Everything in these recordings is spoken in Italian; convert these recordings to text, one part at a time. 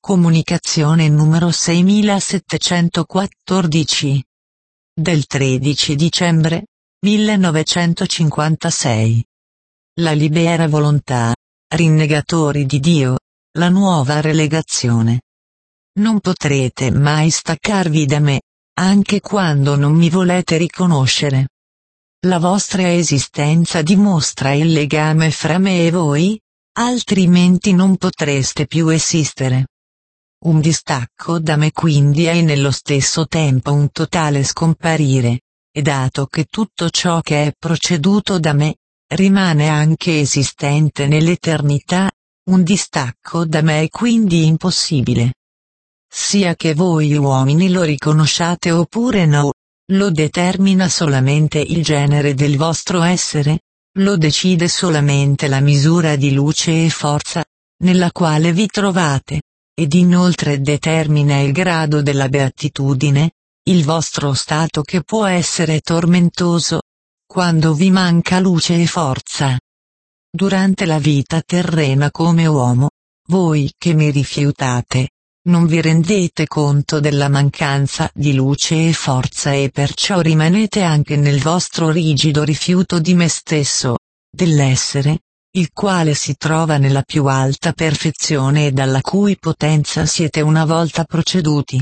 Comunicazione numero 6714. Del 13 dicembre 1956. La libera volontà, rinnegatori di Dio, la nuova relegazione. Non potrete mai staccarvi da me, anche quando non mi volete riconoscere. La vostra esistenza dimostra il legame fra me e voi, altrimenti non potreste più esistere. Un distacco da me quindi è nello stesso tempo un totale scomparire, e dato che tutto ciò che è proceduto da me, rimane anche esistente nell'eternità, un distacco da me è quindi impossibile. Sia che voi uomini lo riconosciate oppure no, lo determina solamente il genere del vostro essere, lo decide solamente la misura di luce e forza, nella quale vi trovate, ed inoltre determina il grado della beatitudine, il vostro stato che può essere tormentoso, quando vi manca luce e forza. Durante la vita terrena come uomo, voi che mi rifiutate, non vi rendete conto della mancanza di luce e forza e perciò rimanete anche nel vostro rigido rifiuto di me stesso, dell'essere, il quale si trova nella più alta perfezione e dalla cui potenza siete una volta proceduti.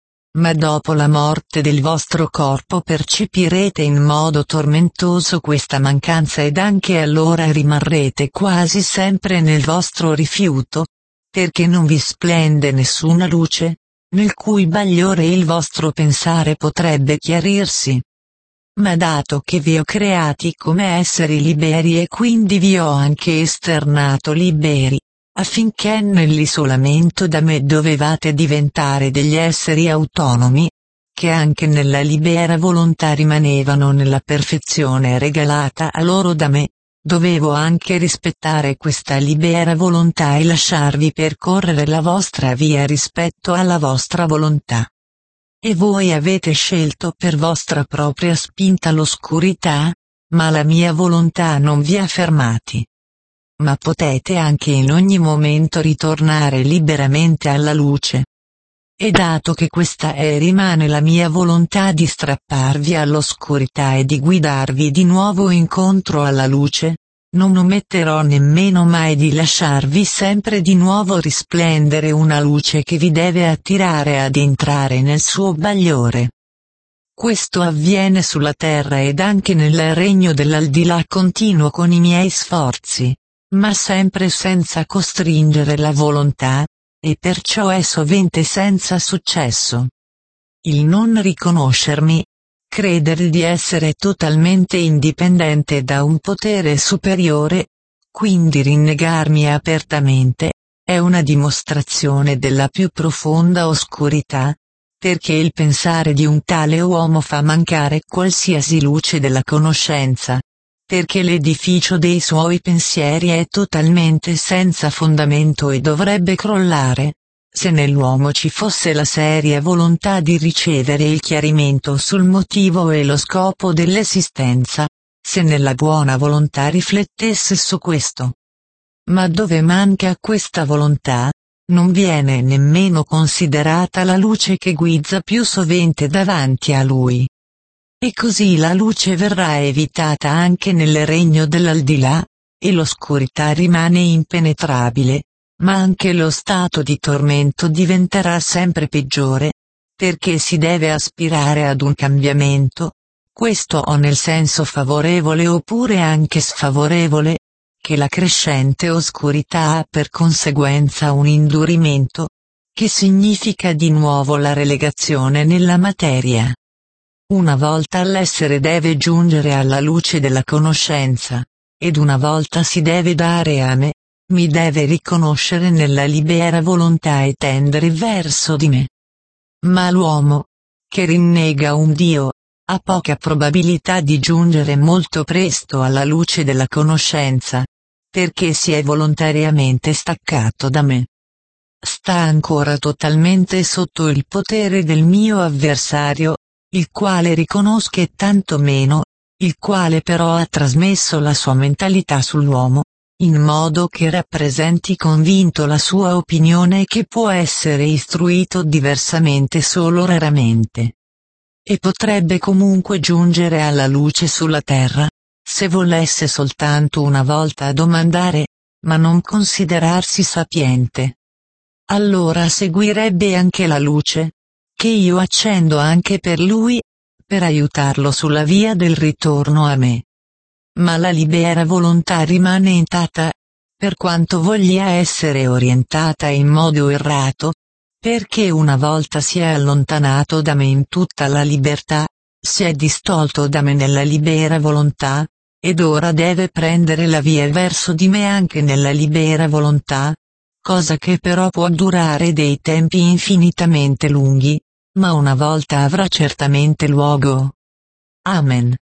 Ma dopo la morte del vostro corpo percepirete in modo tormentoso questa mancanza ed anche allora rimarrete quasi sempre nel vostro rifiuto, perché non vi splende nessuna luce, nel cui bagliore il vostro pensare potrebbe chiarirsi. Ma dato che vi ho creati come esseri liberi e quindi vi ho anche esternato liberi, affinché nell'isolamento da me dovevate diventare degli esseri autonomi, che anche nella libera volontà rimanevano nella perfezione regalata a loro da me, dovevo anche rispettare questa libera volontà e lasciarvi percorrere la vostra via rispetto alla vostra volontà. E voi avete scelto per vostra propria spinta l'oscurità, ma la mia volontà non vi ha fermati. Ma potete anche in ogni momento ritornare liberamente alla luce. E dato che questa è e rimane la mia volontà di strapparvi all'oscurità e di guidarvi di nuovo incontro alla luce, non ometterò nemmeno mai di lasciarvi sempre di nuovo risplendere una luce che vi deve attirare ad entrare nel suo bagliore. Questo avviene sulla terra ed anche nel regno dell'aldilà continuo con i miei sforzi, ma sempre senza costringere la volontà, e perciò è sovente senza successo. Il non riconoscermi, credere di essere totalmente indipendente da un potere superiore, quindi rinnegarmi apertamente, è una dimostrazione della più profonda oscurità, perché il pensare di un tale uomo fa mancare qualsiasi luce della conoscenza, perché l'edificio dei suoi pensieri è totalmente senza fondamento e dovrebbe crollare, se nell'uomo ci fosse la seria volontà di ricevere il chiarimento sul motivo e lo scopo dell'esistenza, se nella buona volontà riflettesse su questo. Ma dove manca questa volontà, non viene nemmeno considerata la luce che guizza più sovente davanti a lui. E così la luce verrà evitata anche nel regno dell'aldilà, e l'oscurità rimane impenetrabile, ma anche lo stato di tormento diventerà sempre peggiore, perché si deve aspirare ad un cambiamento, questo o nel senso favorevole oppure anche sfavorevole, che la crescente oscurità ha per conseguenza un indurimento, che significa di nuovo la relegazione nella materia. Una volta l'essere deve giungere alla luce della conoscenza, ed una volta si deve dare a me, mi deve riconoscere nella libera volontà e tendere verso di me. Ma l'uomo, che rinnega un Dio, ha poca probabilità di giungere molto presto alla luce della conoscenza, perché si è volontariamente staccato da me. Sta ancora totalmente sotto il potere del mio avversario, il quale riconosco e tanto meno, il quale però ha trasmesso la sua mentalità sull'uomo, in modo che rappresenti convinto la sua opinione che può essere istruito diversamente solo raramente. E potrebbe comunque giungere alla luce sulla terra, se volesse soltanto una volta domandare, ma non considerarsi sapiente. Allora seguirebbe anche la luce, che io accendo anche per lui, per aiutarlo sulla via del ritorno a me. Ma la libera volontà rimane intatta, per quanto voglia essere orientata in modo errato, perché una volta si è allontanato da me in tutta la libertà, si è distolto da me nella libera volontà, ed ora deve prendere la via verso di me anche nella libera volontà, cosa che però può durare dei tempi infinitamente lunghi, ma una volta avrà certamente luogo. Amen.